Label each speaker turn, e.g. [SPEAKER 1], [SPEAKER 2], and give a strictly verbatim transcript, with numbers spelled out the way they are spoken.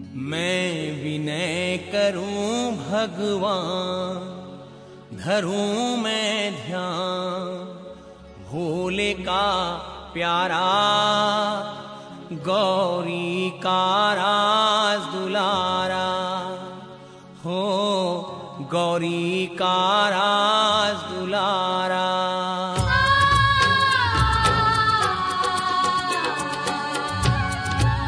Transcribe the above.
[SPEAKER 1] मैं विनय करूं भगवान, धरूं मैं ध्यान भोले का प्यारा, गौरी का राज दुलारा हो, गौरी का